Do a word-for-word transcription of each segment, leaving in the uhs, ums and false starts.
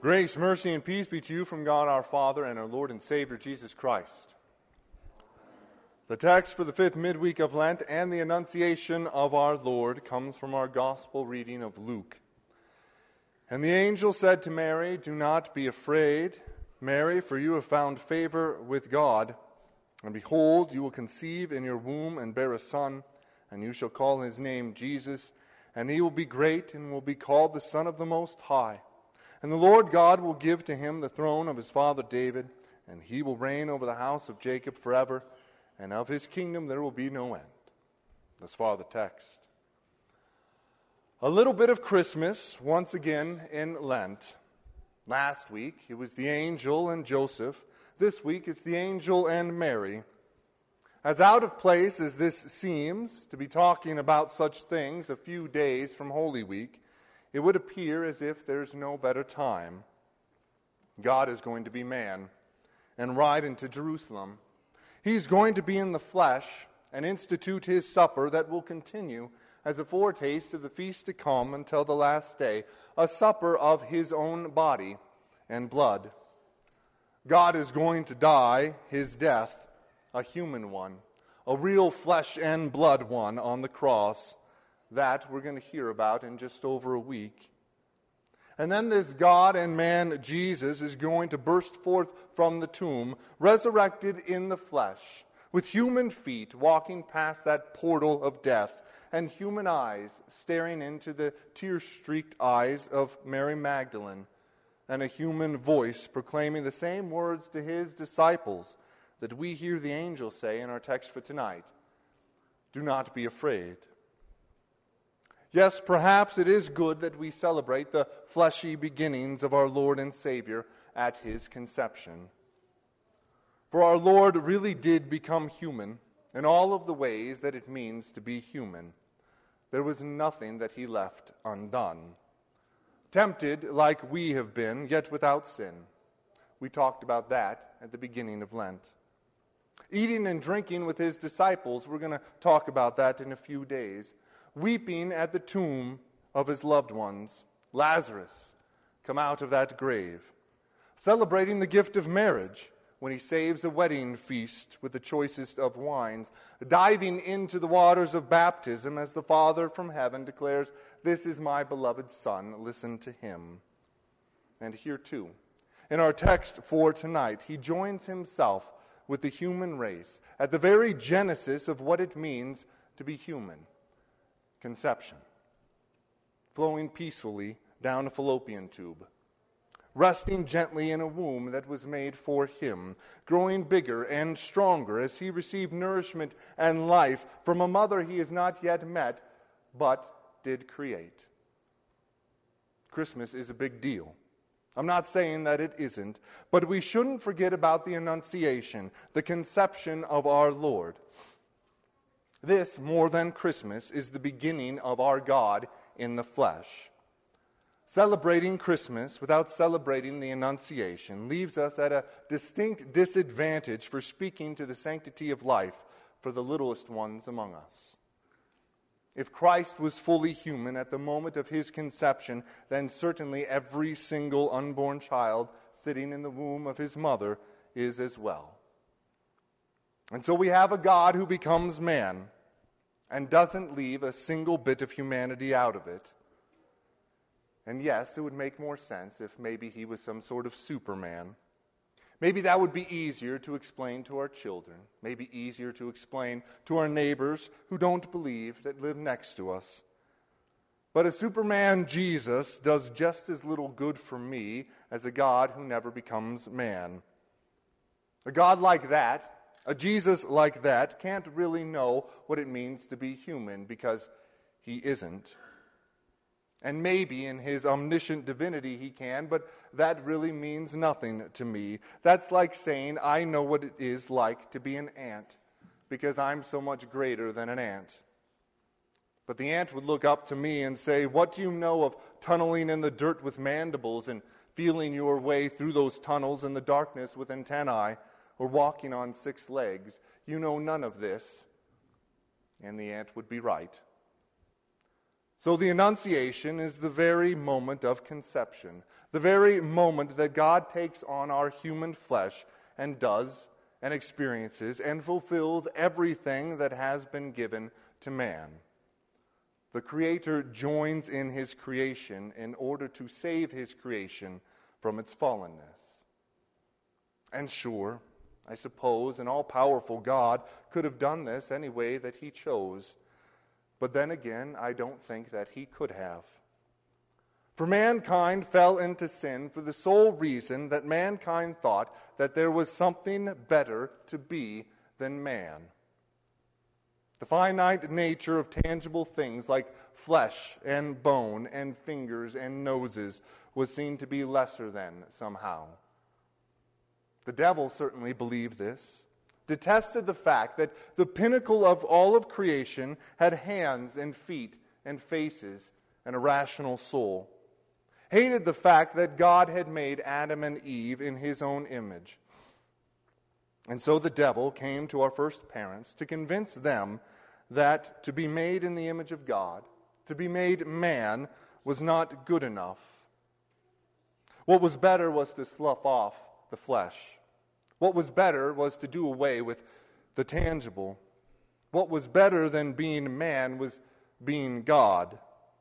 Grace, mercy, and peace be to you from God our Father and our Lord and Savior Jesus Christ. The text for the fifth midweek of Lent and the Annunciation of our Lord comes from our Gospel reading of Luke. And the angel said to Mary, "Do not be afraid, Mary, for you have found favor with God. And behold, you will conceive in your womb and bear a son, and you shall call his name Jesus, and he will be great and will be called the Son of the Most High. And the Lord God will give to him the throne of his father David, and he will reign over the house of Jacob forever, and of his kingdom there will be no end." Thus far the text. A little bit of Christmas once again in Lent. Last week it was the angel and Joseph. This week it's the angel and Mary. As out of place as this seems, to be talking about such things a few days from Holy Week, it would appear as if there's no better time. God is going to be man and ride into Jerusalem. He's going to be in the flesh and institute his supper that will continue as a foretaste of the feast to come until the last day, a supper of his own body and blood. God is going to die his death, a human one, a real flesh and blood one on the cross. That we're going to hear about in just over a week. And then this God and man Jesus is going to burst forth from the tomb, resurrected in the flesh, with human feet walking past that portal of death, and human eyes staring into the tear-streaked eyes of Mary Magdalene, and a human voice proclaiming the same words to his disciples that we hear the angel say in our text for tonight. Do not be afraid. Yes, perhaps it is good that we celebrate the fleshy beginnings of our Lord and Savior at his conception. For our Lord really did become human in all of the ways that it means to be human. There was nothing that he left undone. Tempted like we have been, yet without sin. We talked about that at the beginning of Lent. Eating and drinking with his disciples, we're going to talk about that in a few days. Weeping at the tomb of his loved ones, Lazarus, come out of that grave. Celebrating the gift of marriage when he saves a wedding feast with the choicest of wines. Diving into the waters of baptism as the Father from heaven declares, "This is my beloved Son, listen to him." And here too, in our text for tonight, he joins himself with the human race at the very genesis of what it means to be human. Conception, flowing peacefully down a fallopian tube, resting gently in a womb that was made for him, growing bigger and stronger as he received nourishment and life from a mother he has not yet met, but did create. Christmas is a big deal. I'm not saying that it isn't, but we shouldn't forget about the Annunciation, the conception of our Lord. This, more than Christmas, is the beginning of our God in the flesh. Celebrating Christmas without celebrating the Annunciation leaves us at a distinct disadvantage for speaking to the sanctity of life for the littlest ones among us. If Christ was fully human at the moment of his conception, then certainly every single unborn child sitting in the womb of his mother is as well. And so we have a God who becomes man and doesn't leave a single bit of humanity out of it. And yes, it would make more sense if maybe he was some sort of Superman. Maybe that would be easier to explain to our children. Maybe easier to explain to our neighbors who don't believe, that live next to us. But a Superman Jesus does just as little good for me as a God who never becomes man. A God like that, a Jesus like that, can't really know what it means to be human because he isn't. And maybe in his omniscient divinity he can, but that really means nothing to me. That's like saying I know what it is like to be an ant because I'm so much greater than an ant. But the ant would look up to me and say, "What do you know of tunneling in the dirt with mandibles and feeling your way through those tunnels in the darkness with antennae? Or walking on six legs, you know none of this." And the ant would be right. So the Annunciation is the very moment of conception, the very moment that God takes on our human flesh and does and experiences and fulfills everything that has been given to man. The Creator joins in His creation in order to save His creation from its fallenness. And sure, I suppose an all-powerful God could have done this any way that He chose. But then again, I don't think that He could have. For mankind fell into sin for the sole reason that mankind thought that there was something better to be than man. The finite nature of tangible things like flesh and bone and fingers and noses was seen to be lesser than somehow. The devil certainly believed this, detested the fact that the pinnacle of all of creation had hands and feet and faces and a rational soul, hated the fact that God had made Adam and Eve in His own image. And so the devil came to our first parents to convince them that to be made in the image of God, to be made man, was not good enough. What was better was to slough off the flesh. What was better was to do away with the tangible. What was better than being man was being God.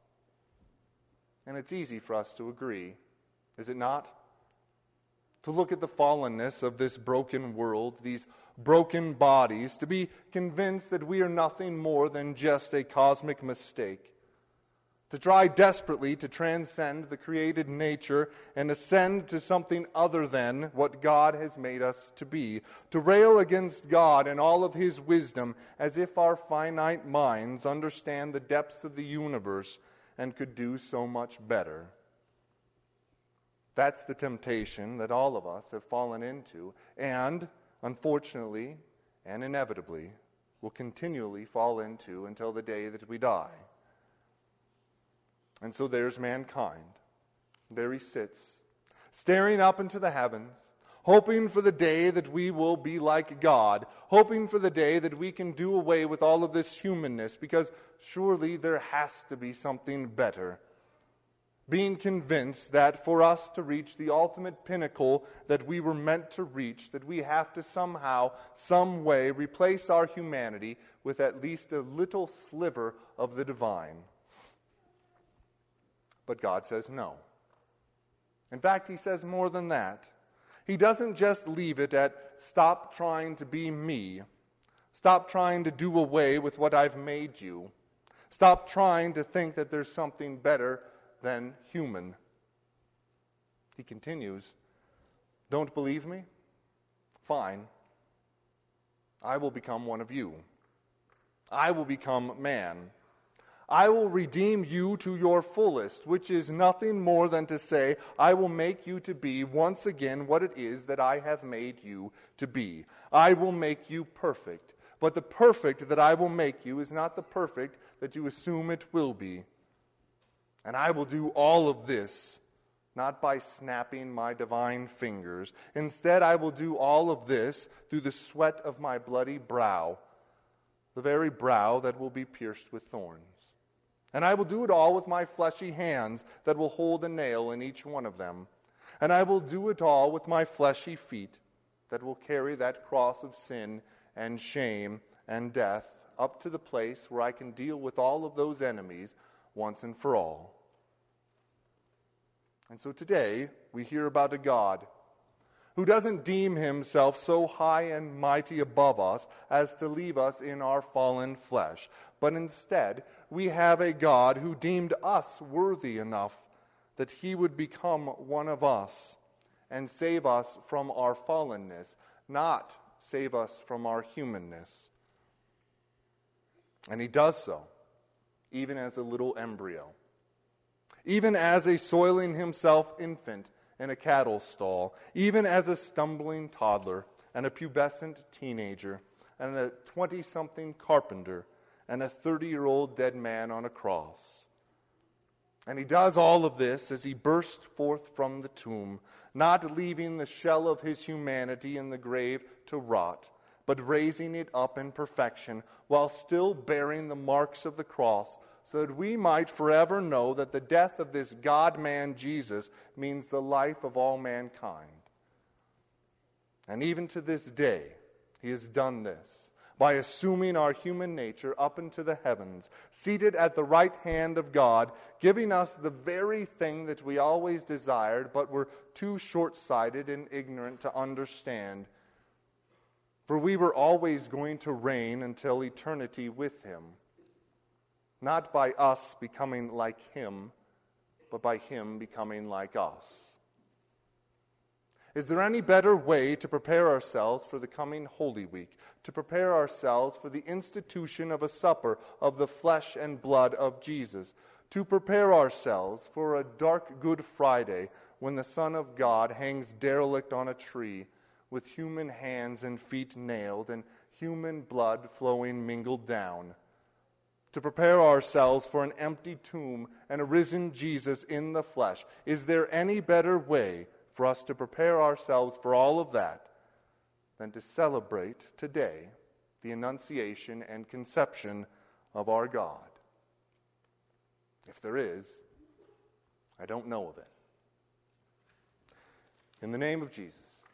And it's easy for us to agree, is it not? To look at the fallenness of this broken world, these broken bodies, to be convinced that we are nothing more than just a cosmic mistake. To try desperately to transcend the created nature and ascend to something other than what God has made us to be. To rail against God and all of His wisdom as if our finite minds understand the depths of the universe and could do so much better. That's the temptation that all of us have fallen into and, unfortunately and inevitably, will continually fall into until the day that we die. And so there's mankind. There he sits, staring up into the heavens, hoping for the day that we will be like God, hoping for the day that we can do away with all of this humanness, because surely there has to be something better. Being convinced that for us to reach the ultimate pinnacle that we were meant to reach, that we have to somehow, some way, replace our humanity with at least a little sliver of the divine. But God says no. In fact, He says more than that. He doesn't just leave it at stop trying to be me. Stop trying to do away with what I've made you. Stop trying to think that there's something better than human. He continues, don't believe me? Fine. I will become one of you. I will become man. I will redeem you to your fullest, which is nothing more than to say, I will make you to be once again what it is that I have made you to be. I will make you perfect. But the perfect that I will make you is not the perfect that you assume it will be. And I will do all of this, not by snapping my divine fingers. Instead, I will do all of this through the sweat of my bloody brow, the very brow that will be pierced with thorns. And I will do it all with my fleshy hands that will hold a nail in each one of them. And I will do it all with my fleshy feet that will carry that cross of sin and shame and death up to the place where I can deal with all of those enemies once and for all. And so today we hear about a God who doesn't deem Himself so high and mighty above us as to leave us in our fallen flesh. But instead, we have a God who deemed us worthy enough that He would become one of us and save us from our fallenness, not save us from our humanness. And He does so, even as a little embryo, even as a soiling himself infant in a cattle stall, even as a stumbling toddler and a pubescent teenager and a twenty-something carpenter and a thirty-year-old dead man on a cross. And He does all of this as He burst forth from the tomb, not leaving the shell of His humanity in the grave to rot, but raising it up in perfection while still bearing the marks of the cross so that we might forever know that the death of this God-man Jesus means the life of all mankind. And even to this day, he has done this by assuming our human nature up into the heavens, seated at the right hand of God, giving us the very thing that we always desired, but were too short-sighted and ignorant to understand. For we were always going to reign until eternity with him, not by us becoming like him, but by him becoming like us. Is there any better way to prepare ourselves for the coming Holy Week, to prepare ourselves for the institution of a supper of the flesh and blood of Jesus, to prepare ourselves for a dark Good Friday when the Son of God hangs derelict on a tree with human hands and feet nailed and human blood flowing mingled down, to prepare ourselves for an empty tomb and a risen Jesus in the flesh? Is there any better way for us to prepare ourselves for all of that than to celebrate today the Annunciation and conception of our God? If there is, I don't know of it. In the name of Jesus.